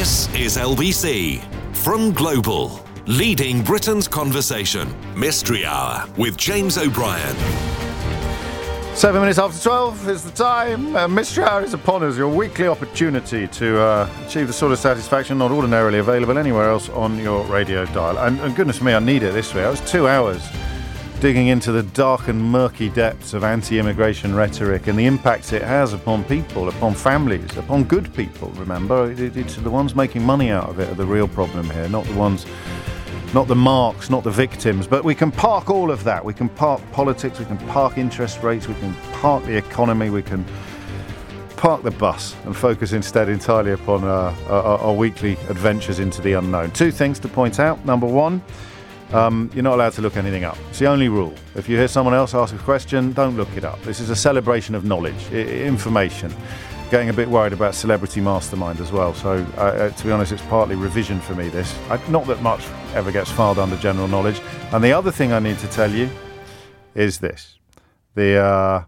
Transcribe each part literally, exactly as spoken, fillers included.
This is L B C from Global, leading Britain's conversation. Mystery Hour with James O'Brien. Seven minutes after twelve is the time. Uh, Mystery Hour is upon us, your weekly opportunity to uh, achieve the sort of satisfaction not ordinarily available anywhere else on your radio dial. And, and goodness me, I need it this week. I was two hours digging into the dark and murky depths of anti-immigration rhetoric and the impact it has upon people, upon families, upon good people, remember. It, it's the ones making money out of it are the real problem here, not the ones... Not the marks, not the victims, but we can park all of that. We can park politics, we can park interest rates, we can park the economy, we can park the bus and focus instead entirely upon uh, our, our weekly adventures into the unknown. Two things to point out. Number one, um, you're not allowed to look anything up. It's the only rule. If you hear someone else ask a question, don't look it up. This is a celebration of knowledge, I- information. Getting a bit worried about Celebrity Mastermind as well. So, uh, uh, to be honest, it's partly revision for me, this. I, not that much ever gets filed under general knowledge. And the other thing I need to tell you is this. The uh,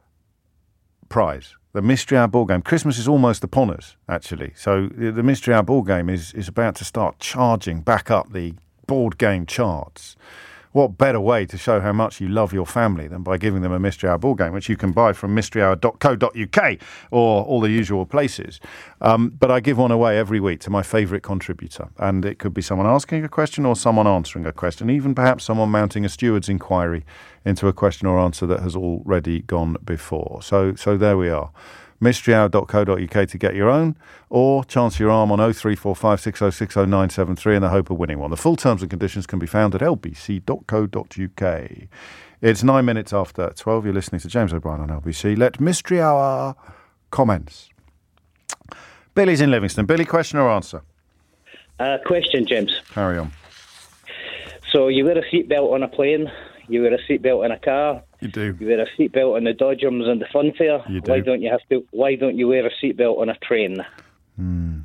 prize. The Mystery Hour ball game. Christmas is almost upon us, actually. So, the, the Mystery Hour ball game is, is about to start charging back up the board game charts. What better way to show how much you love your family than by giving them a Mystery Hour ball game, which you can buy from mystery hour dot co dot uk or all the usual places. Um, but I give one away every week to my favourite contributor. And it could be someone asking a question or someone answering a question, even perhaps someone mounting a steward's inquiry into a question or answer that has already gone before. So, so there we are. mystery hour dot co dot uk to get your own, or chance your arm on oh three four five six oh six oh nine seven three in the hope of winning one. The full terms and conditions can be found at l b c dot co dot uk. It's nine minutes after twelve. You're listening to James O'Brien on L B C. Let Mystery Hour commence. Billy's in Livingston. Billy, question or answer? Uh, question, James. Carry on. So you wear a seatbelt on a plane, you wear a seatbelt in a car, You do. you wear a seatbelt on the Dodgems and the Funfair. You do. Why don't you have to? Why don't you wear a seatbelt on a train? Hmm.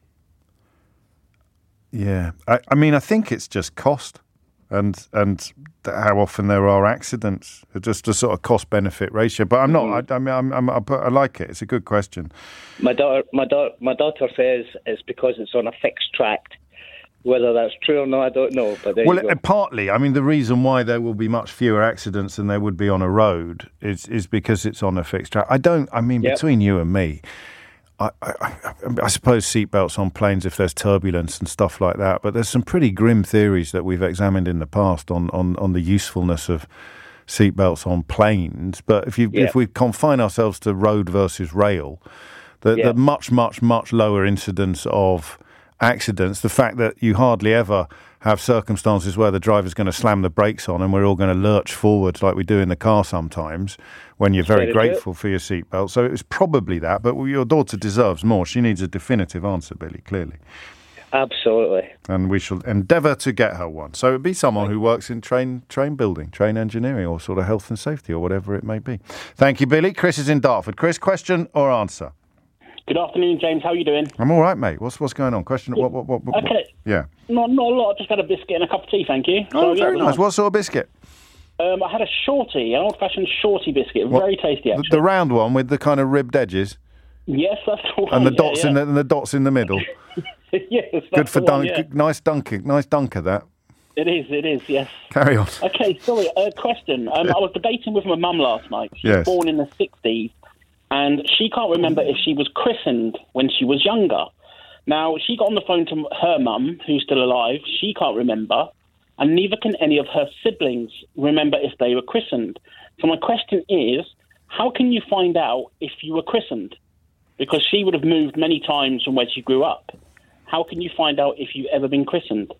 Yeah. I, I mean, I think it's just cost and and th- how often there are accidents. It's just a sort of cost-benefit ratio. But I'm not. Mm. I, I mean, I'm, I'm, I, I like it. It's a good question. My daughter, my daughter, my daughter says it's because it's on a fixed track. Whether that's true or not, I don't know. But there Well, you go. it, partly. I mean, the reason why there will be much fewer accidents than there would be on a road is is because it's on a fixed track. I don't. I mean, Yep. between you and me, I, I, I, I suppose seatbelts on planes if there's turbulence and stuff like that. But there's some pretty grim theories that we've examined in the past on on, on the usefulness of seatbelts on planes. But if you Yep. if we confine ourselves to road versus rail, the, Yep. the much much much lower incidence of accidents, the fact that you hardly ever have circumstances where the driver's going to slam the brakes on and we're all going to lurch forwards like we do in the car sometimes when you're very Very grateful for your seatbelt. So it was probably that, but your daughter deserves more. She needs a definitive answer, Billy, clearly. Absolutely. And we shall endeavour to get her one. So it'd be someone who works in train train building, train engineering, or sort of health and safety, or whatever it may be. Thank you, Billy. Chris is in Dartford. Chris, question or answer? Good afternoon, James. How are you doing? I'm all right, mate. What's what's going on? Question? What? What? What? what Okay. Yeah. Not not a lot. I just had a biscuit and a cup of tea, thank you. Oh, So, yeah, very nice. What sort of biscuit? Um, I had a shorty, an old-fashioned shorty biscuit. What? Very tasty, The, actually. the round one with the kind of ribbed edges Yes, that's the one. and the yeah, dots yeah. in the and the dots in the middle. Yes, that's Good for the one, dunk. yeah. Nice dunking. Nice dunker. That. It is, it is, yes. Carry on. Okay, sorry, a uh, question. Um, I was debating with my mum last night. She Yes. was born in the sixties, and she can't remember if she was christened when she was younger. Now, she got on the phone to her mum, who's still alive. She can't remember, and neither can any of her siblings remember if they were christened. So my question is, how can you find out if you were christened? Because she would have moved many times from where she grew up. How can you find out if you've ever been christened?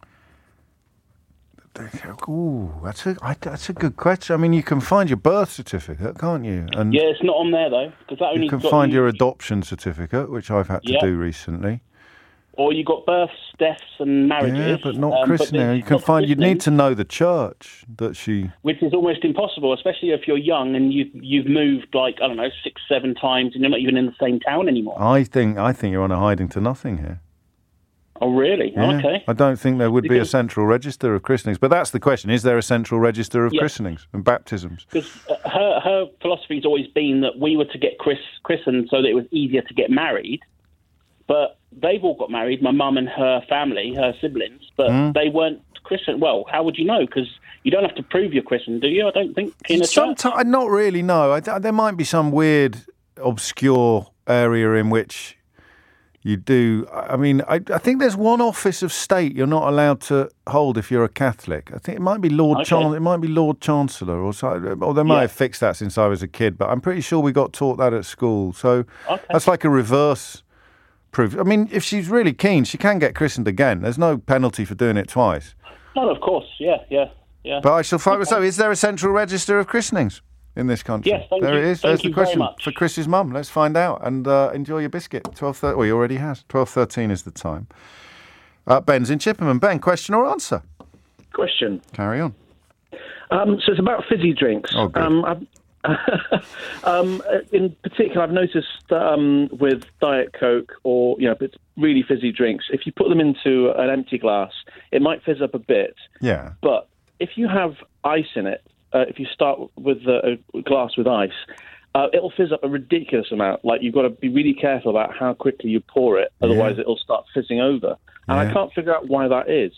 Ooh, that's a I, that's a good question. I mean, you can find your birth certificate, can't you? And Yeah, it's not on there, though. Because that only you can got find you- your adoption certificate, which I've had to Yeah. do recently. Or you got births, deaths, and marriages. Yeah, but not um, christening. there's You can not find. You'd need christening, to know the church that she. which is almost impossible, especially if you're young and you've you've moved like I don't know six, seven times, and you're not even in the same town anymore. I think. I think you're on a hiding to nothing here. Oh, really? Yeah. Okay. I don't think there would be a Because- central register of christenings. But that's the question. Is there a central register of Yeah. christenings and baptisms? Because uh, her her philosophy's always been that we were to get chris, christened so that it was easier to get married. but they've all got married, my mum and her family, her siblings, but Mm. they weren't christened. Well, how would you know? Because you don't have to prove you're christened, do you? I don't think in a church. Sometimes, not really, no. I, there might be some weird, obscure area in which you do. I mean, I, I think there's one office of state you're not allowed to hold if you're a Catholic. I think it might be Lord Okay. Chan- It might be Lord Chancellor, or so. Or they might Yeah. have fixed that since I was a kid. But I'm pretty sure we got taught that at school. So Okay. that's like a reverse proof. I mean, if she's really keen, she can get christened again. There's no penalty for doing it twice. No, of course, yeah, yeah, yeah. But I shall find. So, is there a central register of christenings in this country? Yes, thank there you. it is. Thank There's you the very question much. for Chris's mum. Let's find out and uh, enjoy your biscuit. Twelve thirty. Well, he already has. Twelve thirteen is the time. Uh, Ben's in Chippenham. Ben, question or answer? Question. Carry on. Um, so it's about fizzy drinks. Oh, good. Um, I've- um, in particular, I've noticed that, um, with Diet Coke or you know, it's really fizzy drinks, if you put them into an empty glass, it might fizz up a bit. Yeah. But if you have ice in it, uh, if you start with a, a glass with ice, uh, it'll fizz up a ridiculous amount. Like you've got to be really careful about how quickly you pour it, otherwise Yeah. it'll start fizzing over. And Yeah. I can't figure out why that is.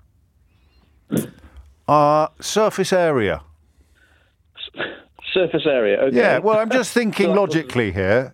Uh, surface area. Surface area. Okay. Yeah. Well, I'm just thinking logically here.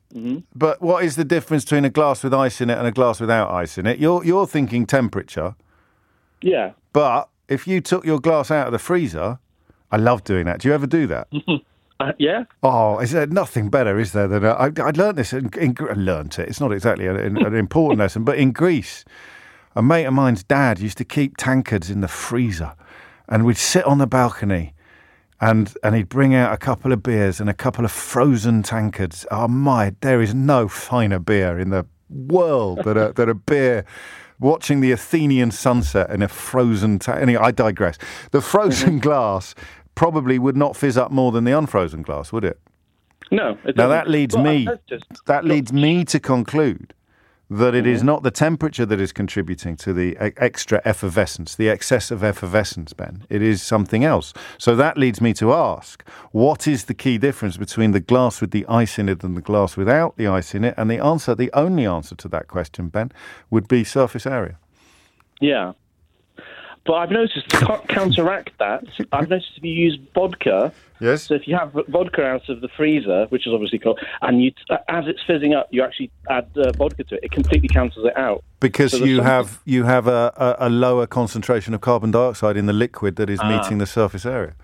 But what is the difference between a glass with ice in it and a glass without ice in it? You're you're thinking temperature. Yeah. But if you took your glass out of the freezer, I love doing that. Do you ever do that? Uh, yeah. Oh, is there nothing better, is there, than... Uh, I, I learned this, in, in, I learned it, it's not exactly an, an important lesson, but in Greece, a mate of mine's dad used to keep tankards in the freezer, and we'd sit on the balcony, and and he'd bring out a couple of beers and a couple of frozen tankards. Oh my, there is no finer beer in the world than a, than a beer... watching the Athenian sunset in a frozen... Ta- anyway, I digress. The frozen glass probably would not fizz up more than the unfrozen glass, would it? No. It Now doesn't. that leads Well, me I've noticed- that leads me to conclude that it is not the temperature that is contributing to the e- extra effervescence, the excess of effervescence, Ben. It is something else. So that leads me to ask, what is the key difference between the glass with the ice in it and the glass without the ice in it? And the answer, the only answer to that question, Ben, would be surface area. Yeah. But I've noticed to co- counteract that, I've noticed if you use vodka, Yes. so if you have vodka out of the freezer, which is obviously cold, and you, uh, as it's fizzing up, you actually add uh, vodka to it, it completely cancels it out. Because So there's you something- have you have a, a, a lower concentration of carbon dioxide in the liquid that is Ah. meeting the surface area.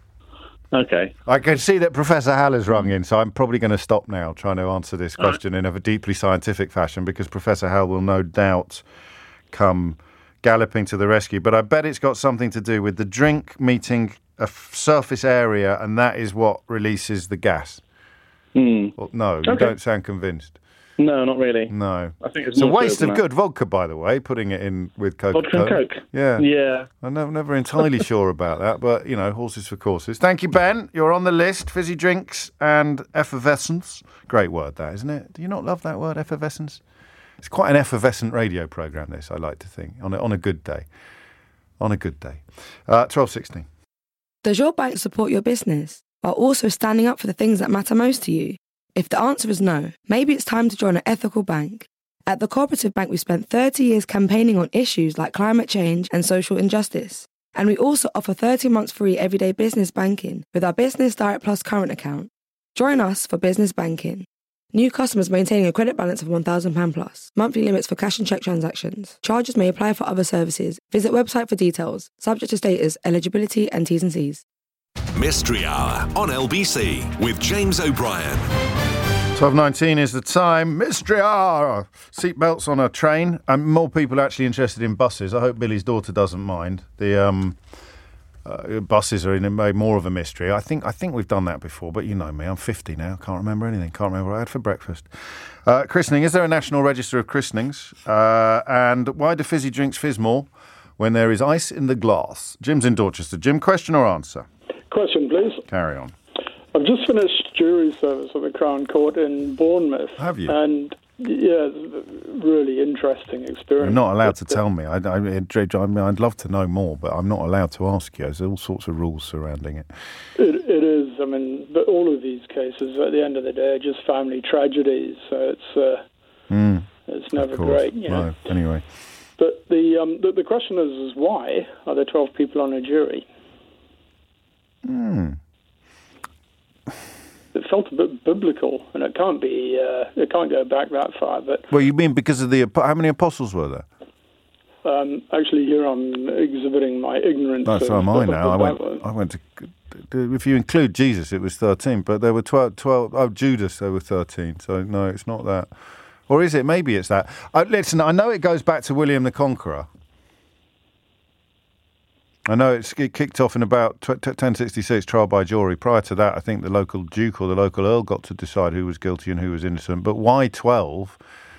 Okay. I can see that Professor Hall has rung in, so I'm probably going to stop now trying to answer this question in a deeply scientific fashion, because Professor Hall will no doubt come galloping to the rescue. But I bet it's got something to do with the drink meeting a f- surface area, and that is what releases the gas. Mm. Well, no, you Okay. don't sound convinced. No, not really. No. I think it's, It's a more waste to it of than good vodka, by the way, putting it in with that. Coca-Cola. Vodka and Coke. Yeah. Yeah. I'm never, never entirely sure about that, but, you know, horses for courses. Thank you, Ben. You're on the list. Fizzy drinks and effervescence. Great word, that, isn't it? Do you not love that word, effervescence? It's quite an effervescent radio programme, this, I like to think, on a, on a good day. On a good day. Uh, twelve sixteen. Does your bank support your business while also standing up for the things that matter most to you? If the answer is no, maybe it's time to join an ethical bank. At the Cooperative Bank, we spent thirty years campaigning on issues like climate change and social injustice. And we also offer thirty months free everyday business banking with our Business Direct Plus current account. Join us for business banking. New customers maintaining a credit balance of one thousand pounds plus. Monthly limits for cash and cheque transactions. Charges may apply for other services. Visit website for details. Subject to status, eligibility and T's and C's. Mystery Hour on L B C with James O'Brien. twelve nineteen is the time. Mystery hour. Seatbelts on a train. And more people are actually interested in buses. I hope Billy's daughter doesn't mind. The um, uh, buses are in a, made more of a mystery. I think I think we've done that before, but you know me. I'm fifty now. Can't remember anything. Can't remember what I had for breakfast. Uh, christening. Is there a national register of christenings? Uh, and why do fizzy drinks fizz more when there is ice in the glass? Jim's in Dorchester. Jim, question or answer? Question, please. Carry on. I've just finished jury service at the Crown Court in Bournemouth. Have you? And, yeah, it's a really interesting experience. You're not allowed to tell me. I, I, I mean, I'd love to know more, but I'm not allowed to ask you. There's all sorts of rules surrounding it. It, it is. I mean, but all of these cases, at the end of the day, are just family tragedies. So it's uh, Mm. it's That's never of course. great. You know? No, anyway. But the, um, the the question is, is why are there twelve people on a jury? Hmm. It felt a bit biblical, and it can't be. Uh, it can't go back that far. But Well, you mean because of the... How many apostles were there? um, actually, here I'm exhibiting my ignorance. No, so of, am I of now. I the went, Bible. I went to... If you include Jesus, it was thirteen, but there were twelve... twelve oh, Judas, there were thirteen. So, no, it's not that. Or is it? Maybe it's that. Uh, listen, I know it goes back to William the Conqueror. I know it's, it kicked off in about ten sixty-six, trial by jury. Prior to that, I think the local duke or the local earl got to decide who was guilty and who was innocent. But why twelve?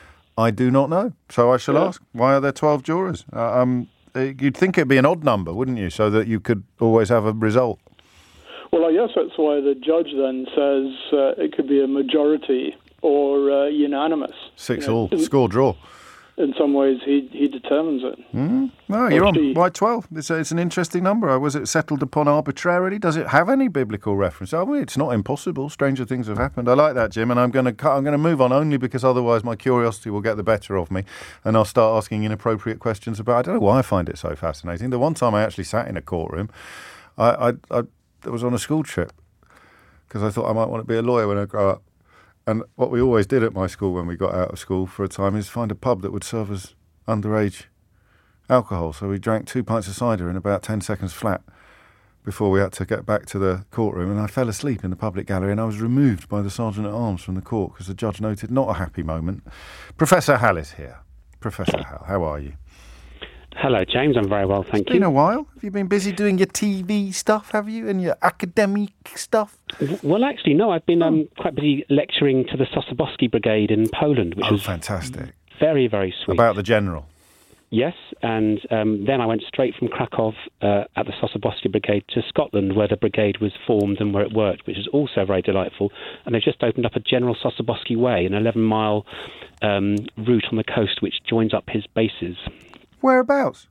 I do not know. So I shall Yeah. ask, why are there twelve jurors? Uh, um, you'd think it'd be an odd number, wouldn't you? So that you could always have a result. Well, I guess that's why the judge then says uh, it could be a majority or uh, unanimous. Six You know, all, in, score draw. in some ways, he he determines it. Mm, no, you're on. she- Why twelve? It's, a, it's an interesting number. Was it settled upon arbitrarily? Does it have any biblical reference? I mean, it's not impossible. Stranger things have happened. I like that, Jim, and I'm going to I'm going to move on only because otherwise my curiosity will get the better of me, and I'll start asking inappropriate questions about. I don't know why I find it so fascinating. The one time I actually sat in a courtroom, I I, I, I was on a school trip because I thought I might want to be a lawyer when I grow up. And what we always did at my school when we got out of school for a time is find a pub that would serve us underage alcohol. So we drank two pints of cider in about ten seconds flat before we had to get back to the courtroom. And I fell asleep in the public gallery and I was removed by the Sergeant-at-Arms from the court because the judge noted not a happy moment. Professor Hall is here. Professor Hall, how are you? Hello, James. I'm very well, thank It's been you. a while. Have you been busy doing your T V stuff, have you, and your academic stuff? W- Well, actually, no. I've been um, quite busy lecturing to the Sosabowski Brigade in Poland, which Oh, was fantastic. very, very sweet. About the general. Yes, and um, then I went straight from Krakow uh, at the Sosabowski Brigade to Scotland, where the brigade was formed and where it worked, which is also very delightful. And they've just opened up a General Sosabowski Way, an eleven-mile um, route on the coast which joins up his bases. Whereabouts?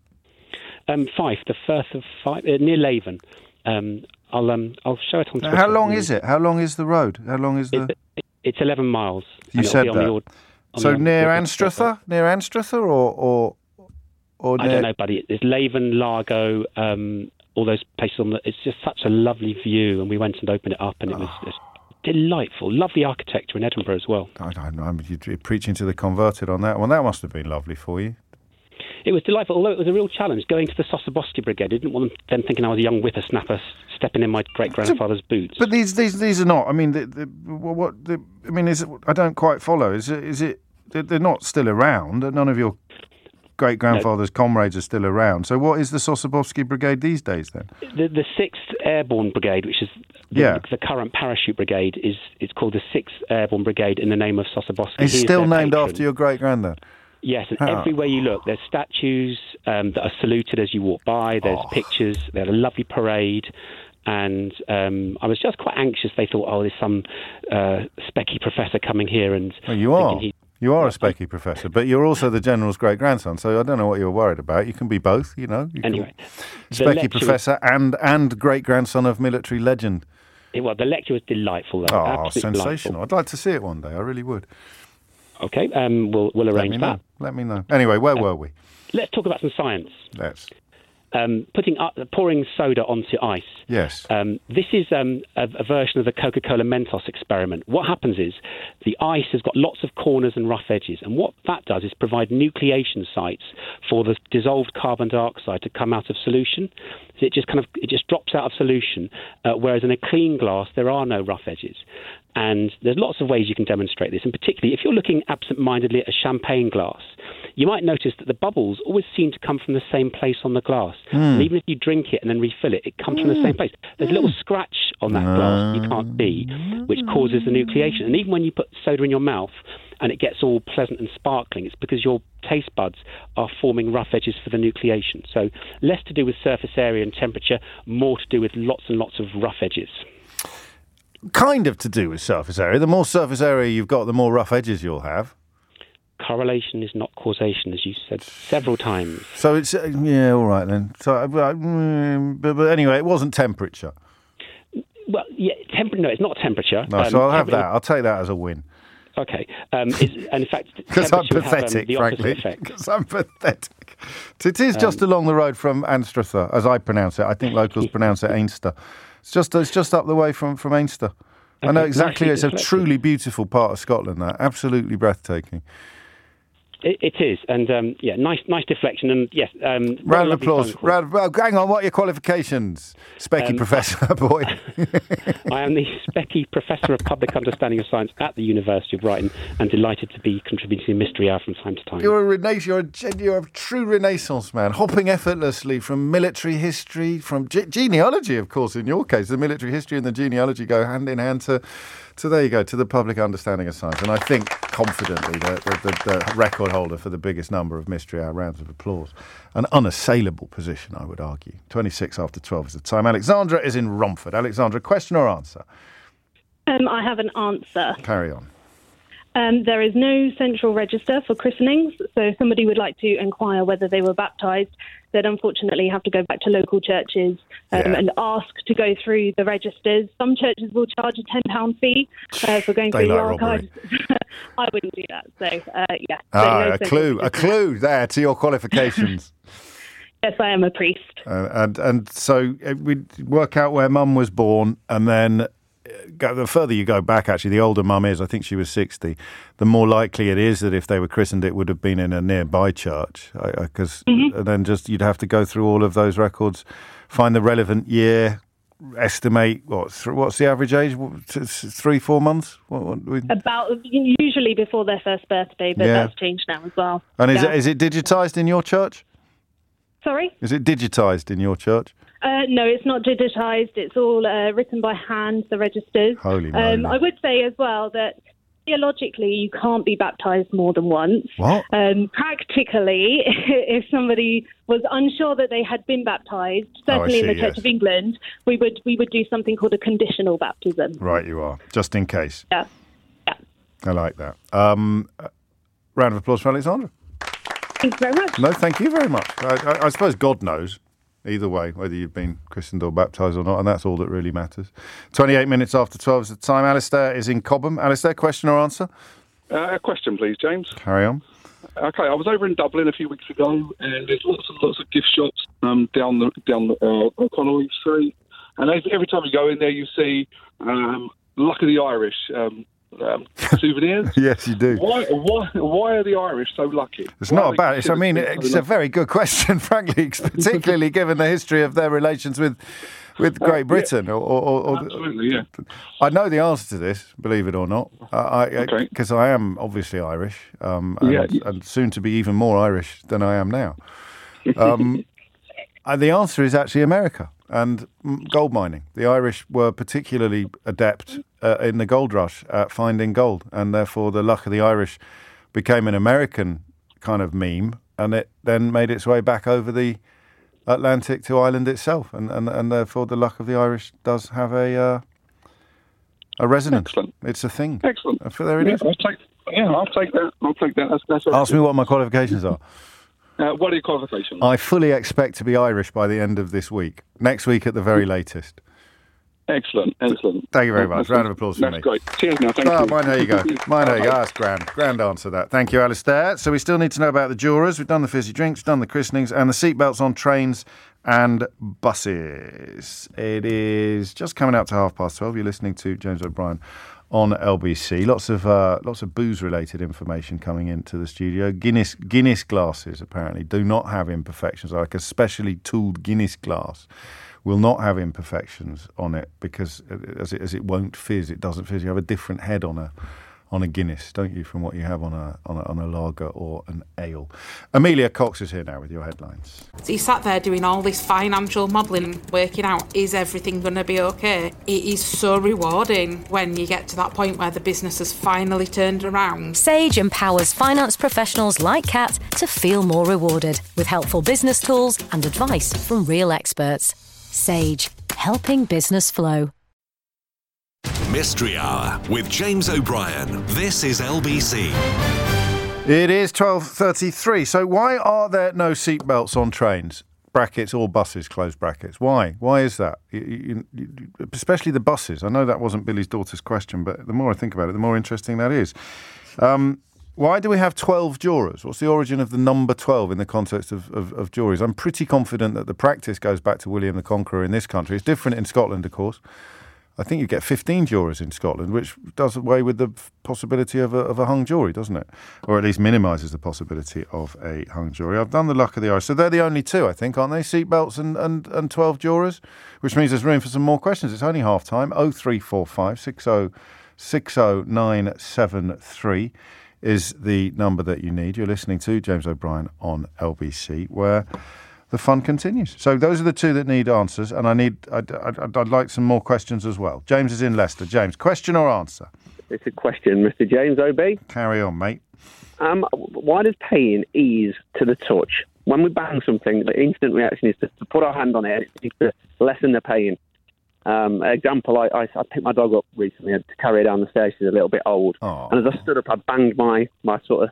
Um, Fife, the Firth of Fife, uh, near Laven. Um, I'll um, I'll show it on Twitter. How long is it? How long is the road? How long is the... It, it, it's eleven miles. You and it'll said be on that. the ord- on So the- near the- Anstruther? Near Anstruther or... or, or I near... don't know, buddy. It's Laven, Largo, um, all those places on the... It's just such a lovely view, and we went and opened it up, and it was Oh. just delightful. Lovely architecture in Edinburgh as well. I don't know. You're preaching to the converted on that one. That must have been lovely for you. It was delightful, although it was a real challenge going to the Sosabowski Brigade. I didn't want them thinking I was a young whippersnapper stepping in my great-grandfather's boots. But these these these are not. I mean, the, the, what? The, I mean, is it, I don't quite follow. Is it? Is it? They're not still around. None of your great grandfather's no. comrades are still around. So, what is the Sosabowski Brigade these days then? The the Sixth Airborne Brigade, which is the, yeah. the current parachute brigade, is it's called the Sixth Airborne Brigade in the name of Sosabowski. It's He still named patron. after your great granddad. Yes, and oh. everywhere you look, there's statues um, that are saluted as you walk by. There's oh. pictures. They had a lovely parade. And um, I was just quite anxious. They thought, oh, there's some uh, specky professor coming here. And well, you are. He, you are a specky professor, but you're also the general's great-grandson, so I don't know what you're worried about. You can be both, you know. You anyway. Specky professor was, and, and great-grandson of military legend. It, well, the lecture was delightful, though. Oh, Absolutely sensational. delightful. I'd like to see it one day. I really would. Okay, um, we'll we'll arrange Let me that. Know. Let me know. Anyway, where um, were we? Let's talk about some science. Let's. Um, putting uh, pouring soda onto ice. Yes. Um, this is um, a, a version of the Coca-Cola Mentos experiment. What happens is the ice has got lots of corners and rough edges, and what that does is provide nucleation sites for the dissolved carbon dioxide to come out of solution. So it just kind of it just drops out of solution, uh, whereas in a clean glass there are no rough edges. And there's lots of ways you can demonstrate this, and particularly if you're looking absent-mindedly at a champagne glass, you might notice that the bubbles always seem to come from the same place on the glass. Mm. And even if you drink it and then refill it, it comes mm. from the same place. There's a little scratch on that glass you can't see, which causes the nucleation. And even when you put soda in your mouth and it gets all pleasant and sparkling, it's because your taste buds are forming rough edges for the nucleation. So less to do with surface area and temperature, more to do with lots and lots of rough edges. Kind of to do with surface area. The more surface area you've got, the more rough edges you'll have. Correlation is not causation, as you said several times. So it's, uh, yeah, all right then. So, uh, but, but anyway, it wasn't temperature. Well, yeah, temper- no, it's not temperature. No, um, so I'll have temperature- that. I'll take that as a win. Okay. Um, it's, and in fact, because I'm temperature would have, um, pathetic, the opposite frankly. effect. Because I'm pathetic. It is just Um, along the road from Anstruther, as I pronounce it. I think locals pronounce it Ainster. It's just it's just up the way from from Ainster. I know Okay, exactly. nicely It's a dyslexic. truly beautiful part of Scotland. That absolutely breathtaking. It, it is, and um, yeah, nice, nice deflection, and yes. Um, what a Round of lovely applause. phone call. Round, well, hang on. What are your qualifications, Specky Um, Professor boy? I am the Specky Professor of Public Understanding of Science at the University of Brighton, and delighted to be contributing to Mystery Hour from time to time. You're a renaissance. You're a, gen- you're a true Renaissance man, hopping effortlessly from military history, from ge- genealogy, of course. In your case, the military history and the genealogy go hand in hand to, to there you go, to the public understanding of science. And I think confidently the, the, the, the record holder for the biggest number of Mystery Hour rounds of applause, an unassailable position, I would argue. Twenty-six after twelve is the time. Alexandra is in Romford. Alexandra, question or answer? Um, I have an answer. Carry on. Um, there is no central register for christenings, so if somebody would like to inquire whether they were baptised, they'd unfortunately have to go back to local churches um, Yeah. and ask to go through the registers. Some churches will charge a ten pounds fee uh, for going through the Daylight archives. I wouldn't do that. So, uh, yeah. So Ah, no a central clue, a register. clue there to your qualifications. Yes, I am a priest. Uh, and and so uh, we work out where Mum was born, and then uh, go, the further you go back, actually, the older Mum is. I think she was sixty. The more likely it is that if they were christened, it would have been in a nearby church, because Mm-hmm. then just you'd have to go through all of those records, find the relevant year, estimate what th- what's the average age? What, t- s- three, four months. What, what, we, About usually before their first birthday, but Yeah. that's changed now as well. and is Yeah. it is it digitised in your church? Sorry? Is it digitised in your church? Uh, no, it's not digitised. It's all uh, written by hand, the registers. Holy moly. Um, I would say as well that theologically you can't be baptised more than once. What? Um, practically, if somebody was unsure that they had been baptised, certainly in see, the Church yes. of England, we would we would do something called a conditional baptism. Right, you are. Just in case. Yeah. Yeah. I like that. Um, uh, round of applause for Alexandra. Thank you very much. No, thank you very much. I, I, I suppose God knows, either way, whether you've been christened or baptised or not, and that's all that really matters. twenty-eight minutes after twelve is the time. Alistair is in Cobham. Alistair, question or answer? Uh, a question, please, James. Carry on. Okay, I was over in Dublin a few weeks ago, and there's lots and lots of gift shops um, down the down the, uh, O'Connell Street, and every, every time you go in there, you see um, Luck of the Irish um, um, souvenirs. Yes, you do. Why, why, why are the Irish so lucky? It's Why not are they about it. I mean, considered so it's a lucky? very good question, frankly, particularly given the history of their relations with with Uh, Great yeah. Britain. Or, or, or, Absolutely, yeah. I know the answer to this, believe it or not, because I, Okay. 'cause I am obviously Irish, um, and, Yeah. and soon to be even more Irish than I am now. Um, and the answer is actually America and mm, gold mining. The Irish were particularly adept uh, in the gold rush at finding gold, and therefore the Luck of the Irish became an American kind of meme, and it then made its way back over the Atlantic to Ireland itself, and, and, and therefore the Luck of the Irish does have a uh, a resonance. Excellent. It's a thing. Excellent. Uh, so there it yeah, is. I'll take, yeah, I'll take that. I'll take that. That's, that's Ask me what my qualifications are. Uh, what are your qualifications? I fully expect to be Irish by the end of this week. Next week at the very latest. Excellent, excellent. Thank you very much. That's- Round of applause for that's me. great. Cheers now, thank Oh, you. mine, there you go. Mine, there you go. That's grand. Grand answer, that. Thank you, Alistair. So we still need to know about the jurors. We've done the fizzy drinks, we've done the christenings, and the seatbelts on trains and buses. It is just coming out to half past twelve. You're listening to James O'Brien on L B C. Lots of uh, lots of booze-related information coming into the studio. Guinness Guinness glasses apparently do not have imperfections. Like a specially tooled Guinness glass will not have imperfections on it because as it, as it won't fizz, it doesn't fizz. You have a different head on a on a Guinness, don't you, from what you have on a on a, on a lager or an ale. Amelia Cox is here now with your headlines. So you sat there doing all this financial modelling, working out, is everything going to be okay? It is so rewarding when you get to that point where the business has finally turned around. Sage empowers finance professionals like Kat to feel more rewarded with helpful business tools and advice from real experts. Sage, helping business flow. Mystery Hour with James O'Brien. This is L B C. It is twelve thirty-three. So why are there no seatbelts on trains? brackets or buses, close brackets. Why? Why is that? You, you, you, especially the buses. I know that wasn't Billy's daughter's question, but the more I think about it, the more interesting that is. Um, why do we have twelve jurors? What's the origin of the number twelve in the context of, of, of juries? I'm pretty confident that the practice goes back to William the Conqueror in this country. It's different in Scotland, of course. I think you get fifteen jurors in Scotland, which does away with the possibility of a, of a hung jury, doesn't it? Or at least minimises the possibility of a hung jury. I've done the luck of the Irish. So they're the only two, I think, aren't they? Seatbelts and, and, and twelve jurors, which means there's room for some more questions. It's only half time. oh three four five six oh six oh nine seven three is the number that you need. You're listening to James O'Brien on L B C, where the fun continues. So those are the two that need answers, and I need. I'd, I'd, I'd like some more questions as well. James is in Leicester. James, question or answer? It's a question, Mister James O B. Carry on, mate. Um, why does pain ease to the touch? When we bang something, the instant reaction is to, to put our hand on it and to lessen the pain. Um, example, I, I, I picked my dog up recently to carry her down the stairs. She's a little bit old, oh. and as I stood up, I banged my my sort of.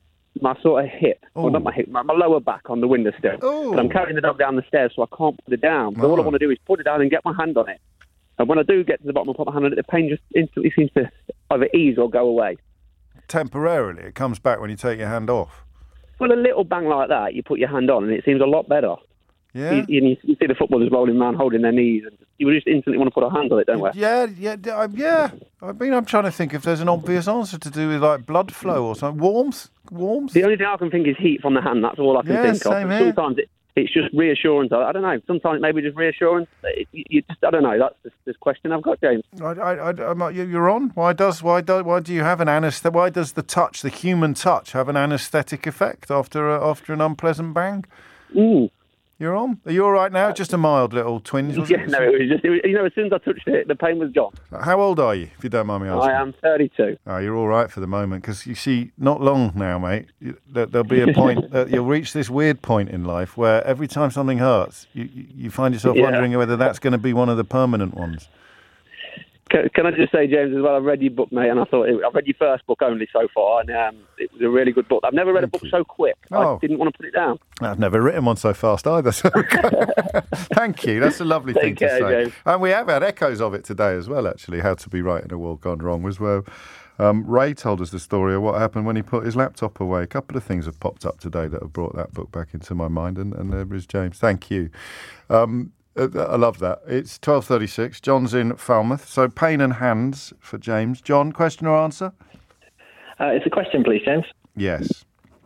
My sort of hip, Ooh. well, not my hip, my, my lower back on the windowsill. Ooh. But I'm carrying the dog down the stairs, so I can't put it down. So oh. all I want to do is put it down and get my hand on it. And when I do get to the bottom and put my hand on it, the pain just instantly seems to either ease or go away. Temporarily, it comes back when you take your hand off. Well, a little bang like that, you put your hand on, and it seems a lot better. Yeah. You, you, you see the footballers rolling around, holding their knees, and you just instantly want to put a hand on it, don't we? Yeah, yeah, yeah. I mean, I'm trying to think if there's an obvious answer to do with like blood flow or something. Warmth, warmth. The only thing I can think is heat from the hand. That's all I can yeah, think of. Same here. Sometimes it, it's just reassurance. I, I don't know. Sometimes maybe just reassurance. It, you, you just, I don't know. That's the, this question I've got, James. I, I, I, I'm, you're on. Why does why do why do you have an anesthetic? Why does the touch, the human touch, have an anaesthetic effect after a, after an unpleasant bang? Mm. You're on. Are you all right now? Just a mild little twinge. Wasn't Yeah, it? no, it was just, it was, you know, as soon as I touched it, the pain was gone. How old are you, if you don't mind me asking? I am thirty-two. Oh, you're all right for the moment, because you see, not long now, mate, you, there, there'll be a point, that you'll reach this weird point in life where every time something hurts, you, you, you find yourself Yeah. wondering whether that's going to be one of the permanent ones. Can, can I just say, James, as well, I read your book, mate, and I thought, it, I read your first book only so far, and um, it was a really good book. I've never read Thank a book you. so quick. Oh. I didn't want to put it down. I've never written one so fast either. So thank you. That's a lovely Take thing care, to say. James. And we have had echoes of it today as well, actually, how to be right in a world gone wrong was where um, Ray told us the story of what happened when he put his laptop away. A couple of things have popped up today that have brought that book back into my mind, and, and there is James. Thank you. Um, I love that. It's twelve thirty-six. John's in Falmouth. So pain and hands for James. John, question or answer? Uh, it's a question, please, James. Yes.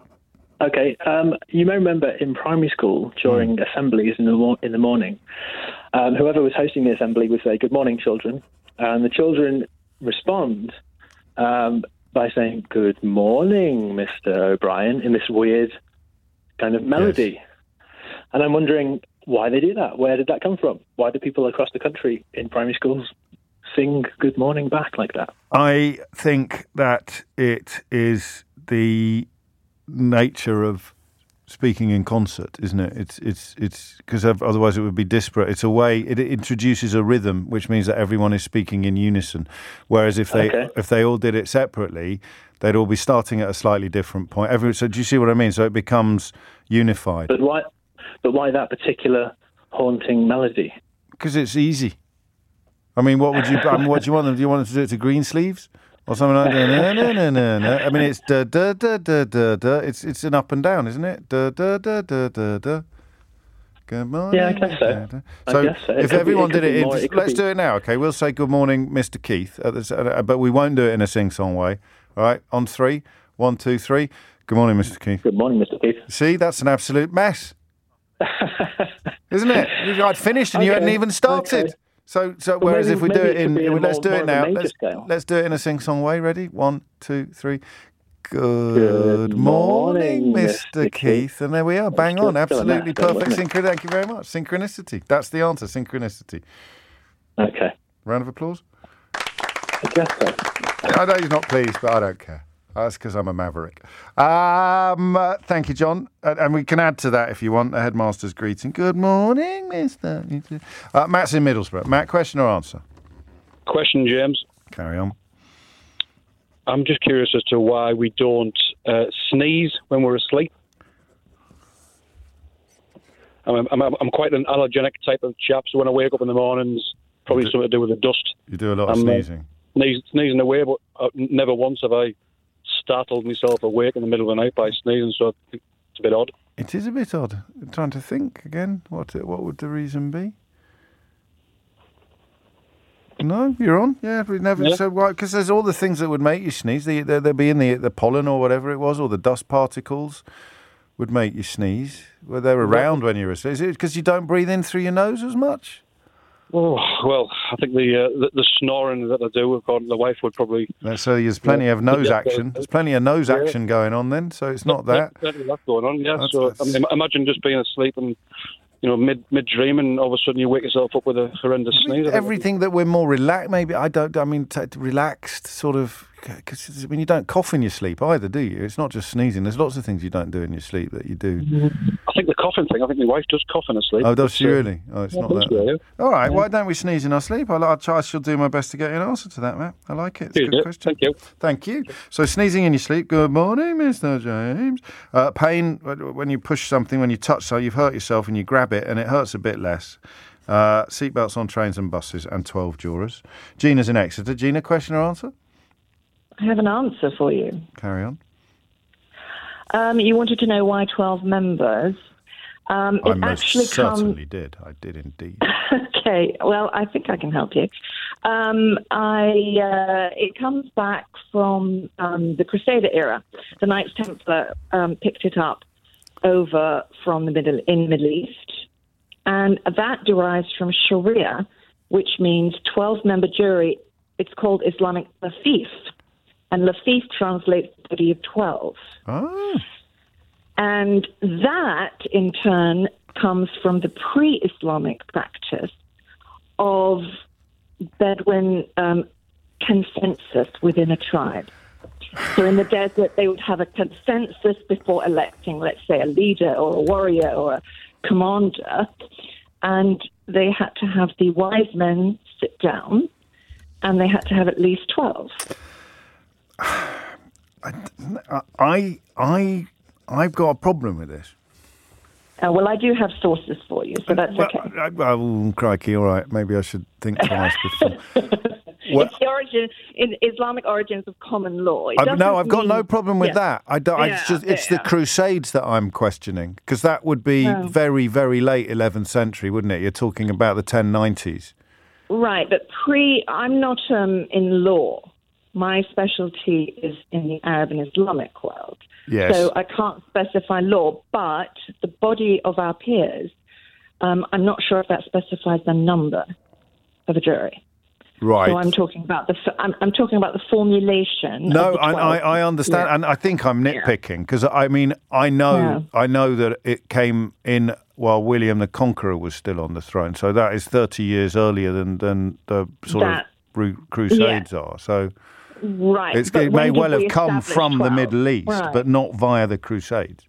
Okay. Um, you may remember in primary school during mm. assemblies in the mor- in the morning, um, whoever was hosting the assembly would say, "Good morning, children," and the children respond um, by saying, "Good morning, Mister O'Brien," in this weird kind of melody. Yes. And I'm wondering why they do that. Where did that come from? Why do people across the country in primary schools sing good morning back like that? I think that it is the nature of speaking in concert, isn't it? It's it's it's because otherwise it would be disparate. It's a way, it introduces a rhythm, which means that everyone is speaking in unison. Whereas if they okay. if they all did it separately, they'd all be starting at a slightly different point. Every, so do you see what I mean? So it becomes unified. But why? But why that particular haunting melody? Because it's easy. I mean, what would you? I mean, what do you want them? Do you want them to do it to Greensleeves or something like that? No, no, no, no, no. I mean, it's da da da da da da. It's it's an up and down, isn't it? Da da da da da da. Good morning. Yeah, I guess so. Da, da. So, I guess so. if everyone did it, in, more, it let's be... do it now. Okay, we'll say good morning, Mister Keith, at this, uh, but we won't do it in a sing-song way. All right, on three, one, two, three. Good morning, Mister Keith. Good morning, Mister Keith. See, that's an absolute mess. Isn't it? I'd finished and okay. you hadn't even started. Okay. So, so well, whereas maybe, if we do it in, it let's more, do it now. Let's, let's do it in a sing-song way. Ready? One, two, three. Good, Good morning, morning, Mister Keith. Keith. And there we are. Bang on. Absolutely perfect synchronicity. Thank you very much. Synchronicity. That's the answer. Synchronicity. Okay. Round of applause. I guess so. I know he's not pleased, but I don't care. That's because I'm a maverick. Um, uh, thank you, John. Uh, and we can add to that if you want, the headmaster's greeting. Good morning, Mister Uh, Matt's in Middlesbrough. Matt, question or answer? Question, James. Carry on. I'm just curious as to why we don't uh, sneeze when we're asleep. I'm, I'm, I'm quite an allergenic type of chap, so when I wake up in the mornings, probably something to do with the dust. You do a lot of I'm, sneezing. Uh, sneeze, sneezing away, but uh, never once have I startled myself awake in the middle of the night by sneezing, so it's a bit odd. It is a bit odd. I'm trying to think again. What what would the reason be? No, you're on. Yeah, we never. Yeah. So why? Because there's all the things that would make you sneeze. The, the, they'd be in the the pollen or whatever it was, or the dust particles would make you sneeze. Well, they're around when you're asleep. Is it because you don't breathe in through your nose as much? Oh, well, I think the, uh, the the snoring that I do, according to the wife, would probably... So there's plenty yeah, of nose yeah, action. uh, There's plenty of nose yeah. action going on then, so it's not that. Plenty of that going on, yeah. That's- so that's- I mean, imagine just being asleep and, you know, mid mid dream, and all of a sudden you wake yourself up with a horrendous sneeze. Everything that we're more relaxed, maybe, I don't, I mean, t- relaxed sort of, because I mean, you don't cough in your sleep either, do you? It's not just sneezing. There's lots of things you don't do in your sleep that you do. I think the coughing thing, I think my wife does cough in her sleep. Oh, does she But, uh, really? Oh, it's yeah, not does that. she, yeah. All right, Yeah. why don't we sneeze in our sleep? I'll, I'll try, I shall do my best to get you an answer to that, Matt. I like it. It's a You good do. question. Thank you. Thank you. So sneezing in your sleep. Good morning, Mister James. Uh, pain when you push something, when you touch something, you've hurt yourself and you grab it and it hurts a bit less. Uh, seatbelts on trains and buses and twelve jurors. Gina's in Exeter. Gina, question or answer? I have an answer for you. Carry on. Um, you wanted to know why twelve members. Um, I it most actually certainly comes. did. I did indeed. Okay, well, I think I can help you. Um, I uh, it comes back from um, the Crusader era. The Knights Templar um, picked it up over from the middle in the Middle East, and that derives from Sharia, which means twelve-member jury. It's called Islamic Lafif, and Lafif translates body of twelve. Oh. And that, in turn, comes from the pre-Islamic practice of Bedouin um, consensus within a tribe. So in the desert, they would have a consensus before electing, let's say, a leader or a warrior or a commander, and they had to have the wise men sit down, and they had to have at least twelve. I, I, I've got a problem with this. Uh, well, I do have sources for you, so that's well, okay. I, I, oh, crikey, all right. Maybe I should think twice before. Well, It's the origin in Islamic origins of common law. It I, doesn't no, I've got mean- no problem with Yeah. that. I don't. I Yeah, just, it's the yeah. Crusades that I'm questioning, because that would be Oh. very, very late eleventh century, wouldn't it? You're talking about the ten nineties. Right, but pre, I'm not um, in law. My specialty is in the Arab and Islamic world. Yes. So I can't specify law, but the body of our peers, um, I'm not sure if that specifies the number of a jury. Right. So I'm talking about the f- I'm, I'm talking about the formulation. No, of the I, twelve. I, I understand, Yeah. and I think I'm nitpicking because I mean I know Yeah. I know that it came in while William the Conqueror was still on the throne, so that is thirty years earlier than than the sort That- of Ru- Crusades are. So Right. it's, but it when may did well we have come establish from the twelve? Middle East, Right. but not via the Crusades.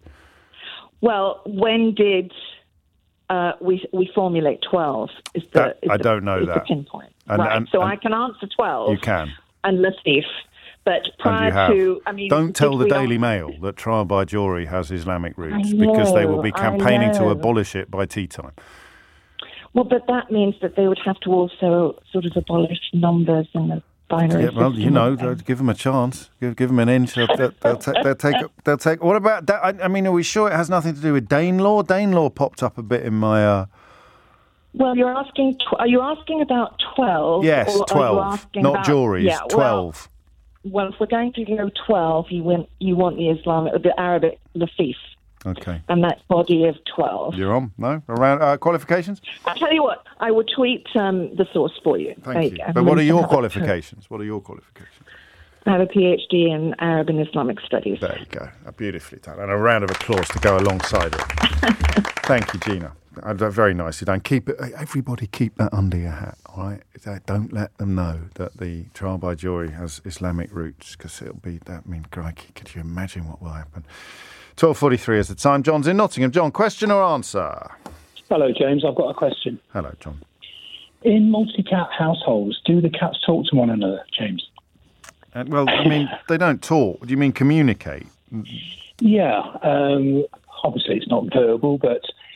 Well, when did uh, we we formulate twelve? Is the, That- is I the- don't know is the that. pinpoint. And- right. and- so and- I can answer twelve. You can. And Latif, but And prior you have. to, I mean, Don't tell did the we Daily al- Mail that trial by jury has Islamic roots, I because they will be know, I campaigning to know. abolish it by tea time. Well, but that means that they would have to also sort of abolish numbers in the binary Yeah, well, system. you know, they'll give them a chance. Give, give them an inch. They'll, they'll, they'll, ta- they'll take. They'll take. What about? Da- I, I mean, are we sure it has nothing to do with Danelaw? Danelaw popped up a bit in my. Uh, Well, you're asking. Tw- are you asking about twelve? yes, or Are you twelve, asking not about, juries. Yeah, well, twelve. Well, if we're going to go twelve, you want you want the Islamic, the Arabic Lafif, Okay, and that's body of twelve. you're on. No, around uh, qualifications. I'll tell you what, I will tweet um, the source for you. Thank there you. you go. But what are You your can have a- qualifications? What are your qualifications? I have a PhD in Arab and Islamic studies. There you go. Uh, beautifully done. And a round of applause to go alongside it. Thank you, Gina. Uh, very nicely done. Keep it. Everybody keep that under your hat, all right? Uh, Don't let them know that the trial by jury has Islamic roots, because it'll be that. I mean, crikey, could you imagine what will happen? twelve forty-three is the time. John's in Nottingham. John, question or answer? Hello, James. I've got a question. Hello, John. In multi-cat households, do the cats talk to one another, James? Uh, well, I mean, they don't talk. Do you mean communicate? Yeah. Um, obviously, it's not verbal, but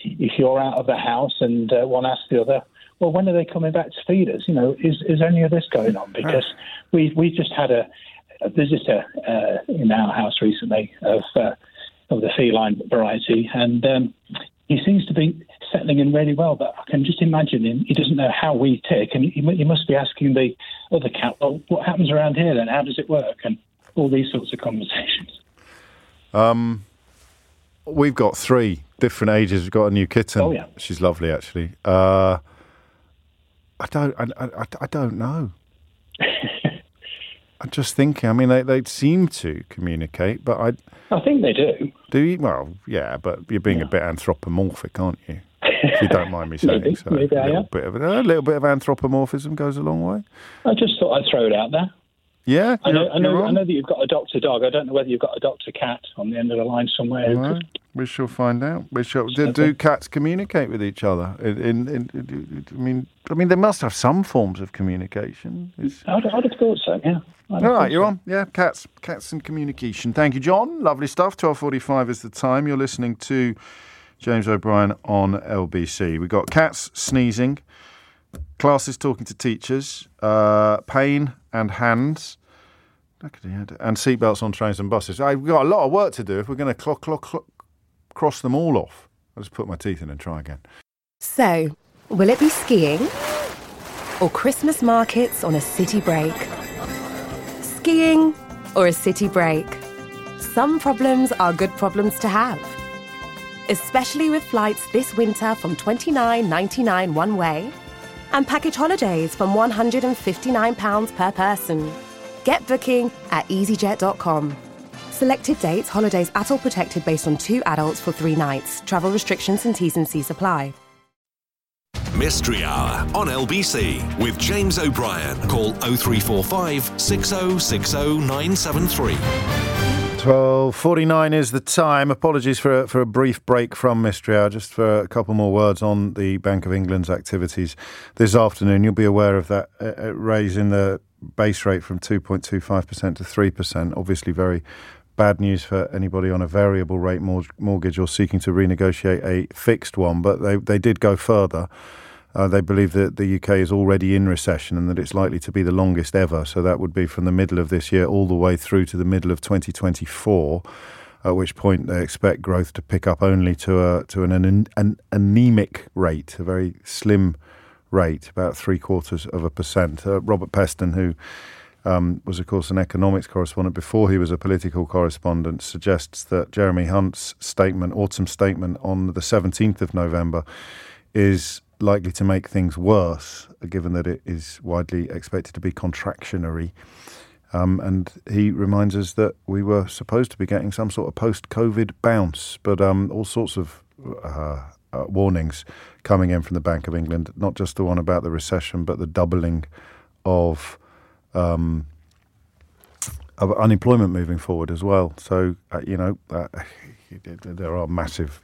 if you're out of the house and uh, one asks the other, well, when are they coming back to feed us? You know, is is any of this going on? Because we we just had a, a visitor uh, in our house recently of uh, of the feline variety, and um, he seems to be settling in really well. But I can just imagine him. He doesn't know how we tick, and he, he must be asking the other cat, well, what happens around here then? How does it work? And all these sorts of conversations. Um, we've got three different ages. We've got a new kitten. Oh yeah, she's lovely actually. Uh, I don't. I, I, I don't know. I'm just thinking. I mean, they they seem to communicate, but I. I think they do. Do you? Well, yeah, but you're being yeah. a bit anthropomorphic, aren't you? If you don't mind me saying maybe, so. Maybe a I little am. bit of a little bit of anthropomorphism goes a long way. I just thought I'd throw it out there. Yeah, I know. I know. I know that you've got a doctor dog. I don't know whether you've got a doctor cat on the end of the line somewhere. Right. Could... We shall find out. We shall. Do, do cats communicate with each other? In, in, in, in, I mean, I mean, they must have some forms of communication. It's... I'd, I'd have thought so. Yeah. All right, you're so. on. Yeah, cats, cats and communication. Thank you, John. Lovely stuff. twelve forty-five is the time. You're listening to James O'Brien on L B C. We've got cats sneezing, classes talking to teachers, uh, pain and hands, and seatbelts on trains and buses. We've got a lot of work to do if we're going to clock, clock, clock, cross them all off. I'll just put my teeth in and try again. So, will it be skiing or Christmas markets on a city break? Skiing or a city break? Some problems are good problems to have. Especially with flights this winter from twenty-nine ninety-nine one way and package holidays from one hundred fifty-nine pounds per person. Get booking at easyjet dot com. Selected dates, holidays at or protected based on two adults for three nights. Travel restrictions and T's and C's apply. Mystery Hour on L B C with James O'Brien. Call oh three four five, six oh six oh, nine seven three. twelve forty-nine is the time. Apologies for a, for a brief break from Mystery Hour, just for a couple more words on the Bank of England's activities this afternoon. You'll be aware of that uh, raise in the base rate from two point two five percent to three percent. Obviously very bad news for anybody on a variable rate mortgage or seeking to renegotiate a fixed one, but they, they did go further. Uh, they believe that the U K is already in recession and that it's likely to be the longest ever. So that would be from the middle of this year all the way through to the middle of twenty twenty-four, at which point they expect growth to pick up only to a to an, an, an anemic rate, a very slim rate, about three quarters of a percent. Uh, Robert Peston, who um, was, of course, an economics correspondent before he was a political correspondent, suggests that Jeremy Hunt's statement, autumn statement on the seventeenth of November, is likely to make things worse, given that it is widely expected to be contractionary. Um, and he reminds us that we were supposed to be getting some sort of post-COVID bounce, but um, all sorts of uh, uh, warnings coming in from the Bank of England, not just the one about the recession, but the doubling of, um, of unemployment moving forward as well. So, uh, you know, uh, there are massive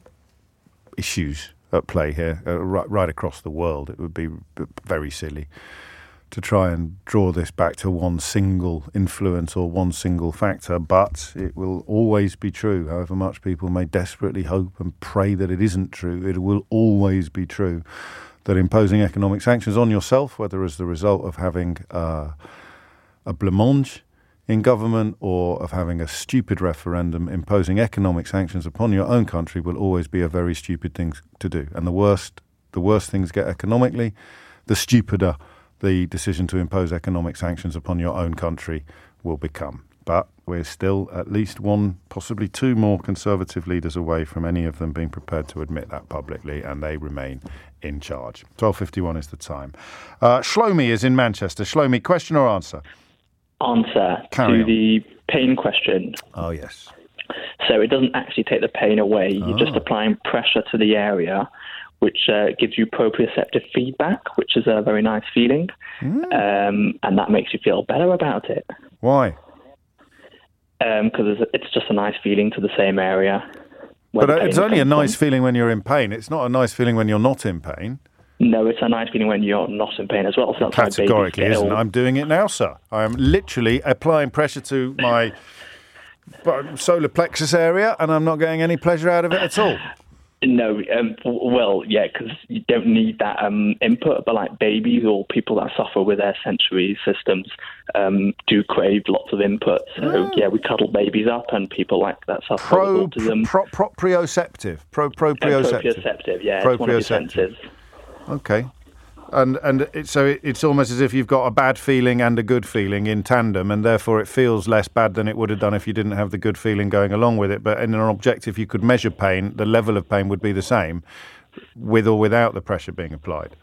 issues at play here, uh, right, right across the world. It would be very silly to try and draw this back to one single influence or one single factor, but it will always be true. However much people may desperately hope and pray that it isn't true, it will always be true that imposing economic sanctions on yourself, whether as the result of having uh, a blancmange in government or of having a stupid referendum, imposing economic sanctions upon your own country will always be a very stupid thing to do. And the worst, the worse things get economically, the stupider the decision to impose economic sanctions upon your own country will become. But we're still at least one, possibly two more Conservative leaders away from any of them being prepared to admit that publicly, and they remain in charge. twelve fifty-one is the time. Uh, Shlomi is in Manchester. Shlomi, question or answer? Answer Carry to on. the pain question. Oh, yes. So it doesn't actually take the pain away. You're Oh. just applying pressure to the area, which uh, gives you proprioceptive feedback, which is a very nice feeling. Mm. Um, and that makes you feel better about it. Why? Because um, it's just a nice feeling to the same area. But uh, it's only a nice feeling when you're in pain. It's not a nice feeling when you're not in pain. No, it's a nice feeling when you're not in pain as well. So that's why babies Categorically, get isn't it? ill. I'm doing it now, sir. I am literally applying pressure to my solar plexus area, and I'm not getting any pleasure out of it at all. No, um, well, yeah, because you don't need that um, input, but like babies or people that suffer with their sensory systems um, do crave lots of input. So, Oh. yeah, we cuddle babies up and people like that suffer Pro, with autism. pro, proprioceptive. Pro, proprioceptive. Proprioceptive, yeah, it's one of your senses. Okay. And and it, so it, it's almost as if you've got a bad feeling and a good feeling in tandem, and therefore it feels less bad than it would have done if you didn't have the good feeling going along with it. But in an objective, you could measure pain. The level of pain would be the same, with or without the pressure being applied.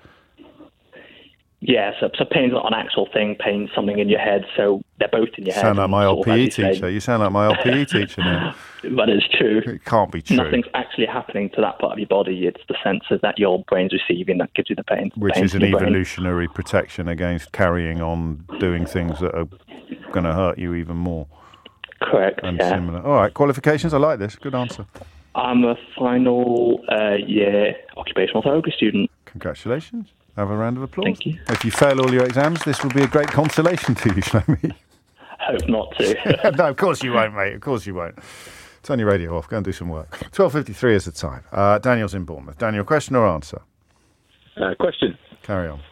Yeah, so, so pain's not an actual thing, pain's something in your head, so they're both in your You head. sound like my sort L of, P as E you say. teacher. You sound like my L P E teacher now. But it's true. It can't be true. Nothing's actually happening to that part of your body. It's the sensors that your brain's receiving that gives you the pain. Which Pain is in an your brain. evolutionary protection against carrying on doing things that are going to hurt you even more. Correct, And yeah. similar. All right, qualifications. I like this. Good answer. I'm a final uh, year occupational therapy student. Congratulations. Have a round of applause. Thank you. If you fail all your exams, this will be a great consolation to you, Shlomi. Hope not to. No, of course you won't, mate. Of course you won't. Turn your radio off. Go and do some work. twelve fifty-three is the time. Uh, Daniel's in Bournemouth. Daniel, question or answer? Uh, question. Carry on.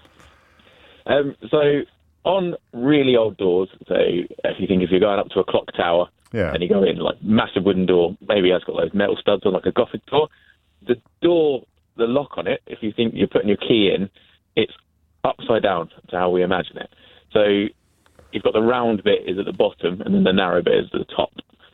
Um, so, on really old doors, so if you think if you're going up to a clock tower Yeah. and you go in, like, massive wooden door, maybe it's got those metal studs on, like a Gothic door, the door, the lock on it, if you think you're putting your key in, it's upside down to how we imagine it. So, you've got the round bit is at the bottom and then the narrow bit is at the top.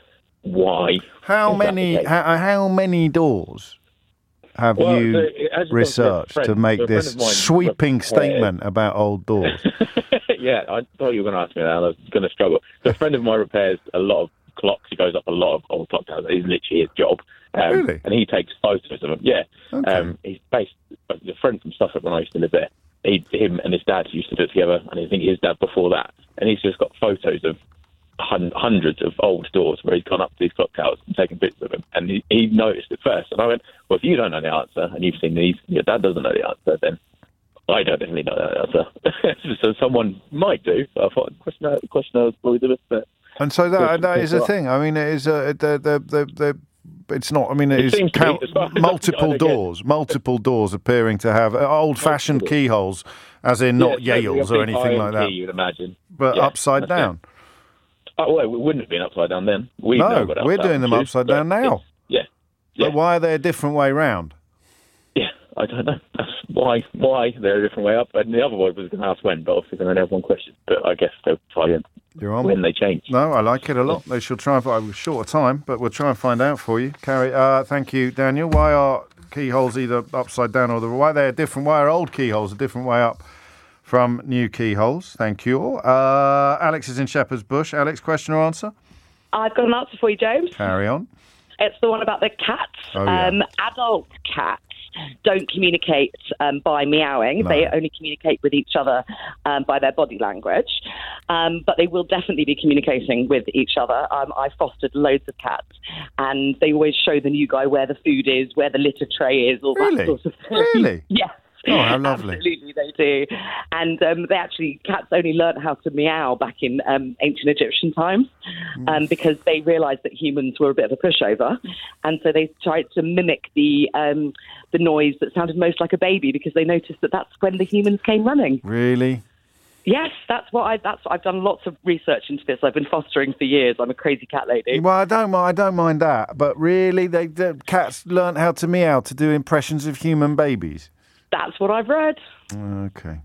Why? How is that the many? case? How, how many doors have Well, you so, as you've gone to a researched friend- to make so a friend this of mine sweeping repaired- statement about old doors? Yeah, I thought you were going to ask me that. I was going to struggle. So a friend of mine repairs a lot of clocks. He goes up a lot of old clock towers. It's literally his job. Um, Really? And he takes photos of them. Yeah. Okay. Um, he's based, a friend from Suffolk when I used to live there. He, him and his dad used to do it together, and I think his dad before that. And he's just got photos of hun- hundreds of old doors where he's gone up to these clock towers and taken pictures of them. And he, he noticed it first. And I went, well, if you don't know the answer and you've seen these, your dad doesn't know the answer, then I don't definitely know the answer. So someone might do. So I thought, question I, question I was probably the best bet. And so that Good. that is the Good. thing. I mean, it is a the the the. the it's not. I mean, it, It is seems to be, count, as far as I multiple get. doors, multiple doors appearing to have uh, old-fashioned Multiple. keyholes, as in not Yeah, so Yales a or big anything iron like that, key, you'd imagine. but Yeah, upside that's it. down. Oh, well, it wouldn't have been upside down then. We No, know what we're upside doing them is, upside but down now. it's- Yeah. Yeah. But why are they a different way round? Yeah, I don't know. That's why why they're a different way up. And the other one was going to ask when, but obviously they only have one question. But I guess they'll try and You're on. when they change. No, I like it a lot. They shall try and find. We're short of time, but we'll try and find out for you. Carrie, uh, thank you, Daniel. Why are keyholes either upside down or the why they're different? Why are old keyholes a different way up from new keyholes? Thank you. Uh, Alex is in Shepherd's Bush. Alex, question or answer? I've got an answer for you, James. Carry on. It's the one about the cats. Oh, yeah. um, adult cats don't communicate um, by meowing. No. They only communicate with each other um, by their body language. Um, but they will definitely be communicating with each other. Um, I fostered loads of cats, and they always show the new guy where the food is, where the litter tray is, all Really? that sort of thing. Really? Yes. Oh, how lovely. Absolutely, they do. And um, they actually, cats only learnt how to meow back in um, ancient Egyptian times um, because they realised that humans were a bit of a pushover. And so they tried to mimic the um, the noise that sounded most like a baby because they noticed that that's when the humans came running. Really? Yes, that's what I. That's I've done lots of research into this. I've been fostering for years. I'm a crazy cat lady. Well, I don't mind. I don't mind that. But really, they the cats learnt how to meow to do impressions of human babies. That's what I've read. Okay.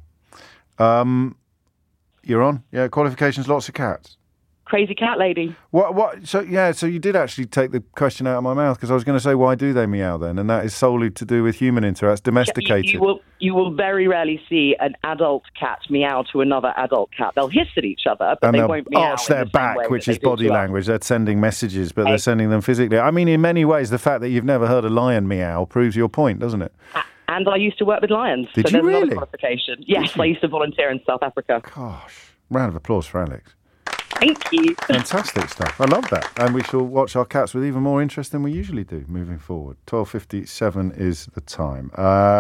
Um, you're on. Yeah. Qualifications. Lots of cats. Crazy cat lady. What? What? So yeah. So you did actually take the question out of my mouth because I was going to say, why do they meow then? And that is solely to do with human interaction, domesticated. You, you will you will very rarely see an adult cat meow to another adult cat. They'll hiss at each other, but and they they'll won't meow arch in their the same way back, that which they is do body to us. language. They're sending messages, but they're sending them physically. I mean, in many ways, the fact that you've never heard a lion meow proves your point, doesn't it? And I used to work with lions. Did so you there's really? another qualification. Yes, I used to volunteer in South Africa. Gosh. Round of applause for Alex. Thank you. Fantastic stuff. I love that. And we shall watch our cats with even more interest than we usually do moving forward. twelve fifty-seven is the time.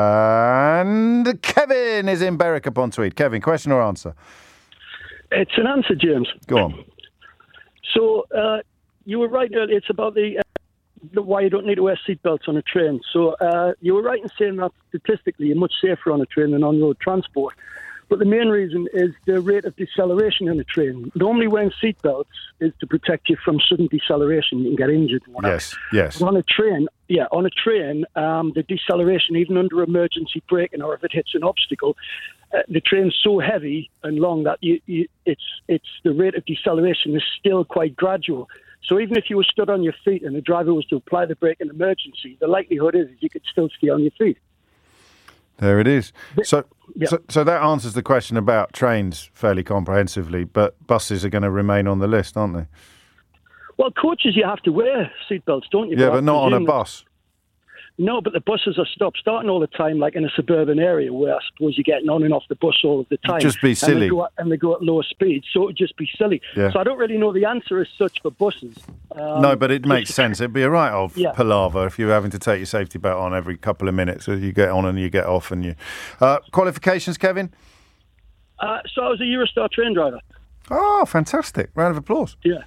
And Kevin is in Berwick upon Tweed. Kevin, question or answer? It's an answer, James. Go on. So uh, you were right earlier. It's about the uh, why you don't need to wear seatbelts on a train. So uh, you were right in saying that statistically you're much safer on a train than on road transport. But the main reason is the rate of deceleration in a train. Normally wearing seatbelts is to protect you from sudden deceleration. You can get injured and whatever. Yes, yes. But on a train, yeah, on a train, um, the deceleration, even under emergency braking or if it hits an obstacle, uh, the train's so heavy and long that you, you, it's it's the rate of deceleration is still quite gradual. So even if you were stood on your feet and the driver was to apply the brake in emergency, the likelihood is you could still stay on your feet. There it is. So, Yeah. so, so that answers the question about trains fairly comprehensively, but buses are going to remain on the list, aren't they? Well, coaches, you have to wear seatbelts, don't you? Yeah, I but not on a presume that- bus. No, but the buses are stop-starting all the time, like in a suburban area where I suppose you're getting on and off the bus all of the time. Just be And silly. they go at, and they go at lower speed, so it would just be silly. Yeah. So I don't really know the answer as such for buses. Um, no, but it makes sense. It'd be a right old Yeah. palaver if you're having to take your safety belt on every couple of minutes. So you get on and you get off. And you uh, qualifications, Kevin? Uh, so I was a Eurostar train driver. Oh, fantastic. Round of applause. Yeah.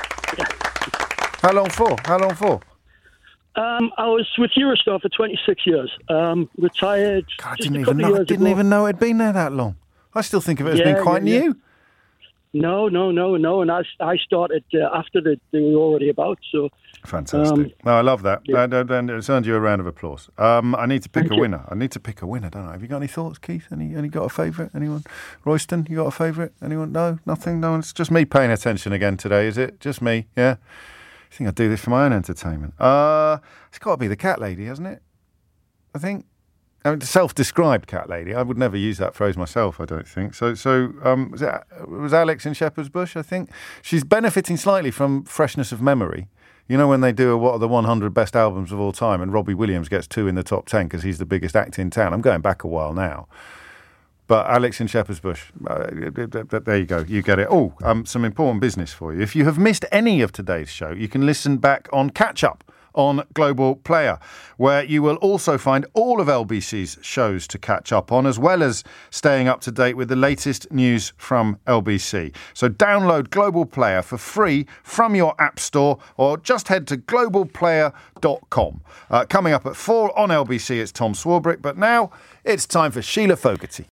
How long for? How long for? Um, I was with Eurostar for twenty-six years. Um, retired God, I just didn't a even couple of know. I years didn't ago. even know it'd been there that long. I still think of it as Yeah, being quite yeah, yeah. new. No, no, no, no. And I, I started uh, after the, they were already about. So Fantastic. Um, no, I love that. yeah. That- that- that- It's earned you a round of applause. Um, I need to pick Thank a you. winner. I need to pick a winner, don't I? Have you got any thoughts, Keith? Any, any got a favourite? Anyone? Royston, you got a favourite? Anyone? No, nothing. No, it's just me paying attention again today. Is it just me? Yeah. I think I do this for my own entertainment. Uh, it's got to be the cat lady, hasn't it? I think. I mean, self-described cat lady. I would never use that phrase myself, I don't think. So, so um, was, it, was Alex in Shepherd's Bush, I think? She's benefiting slightly from freshness of memory. You know when they do a, what are the one hundred best albums of all time and Robbie Williams gets two in the top ten because he's the biggest act in town. I'm going back a while now. But Alex in Shepherd's Bush, uh, there you go, you get it. Oh, um, some important business for you. If you have missed any of today's show, you can listen back on Catch Up on Global Player, where you will also find all of L B C's shows to catch up on, as well as staying up to date with the latest news from L B C. So download Global Player for free from your app store, or just head to global player dot com. Uh, coming up at four on L B C, it's Tom Swarbrick, but now it's time for Sheila Fogarty.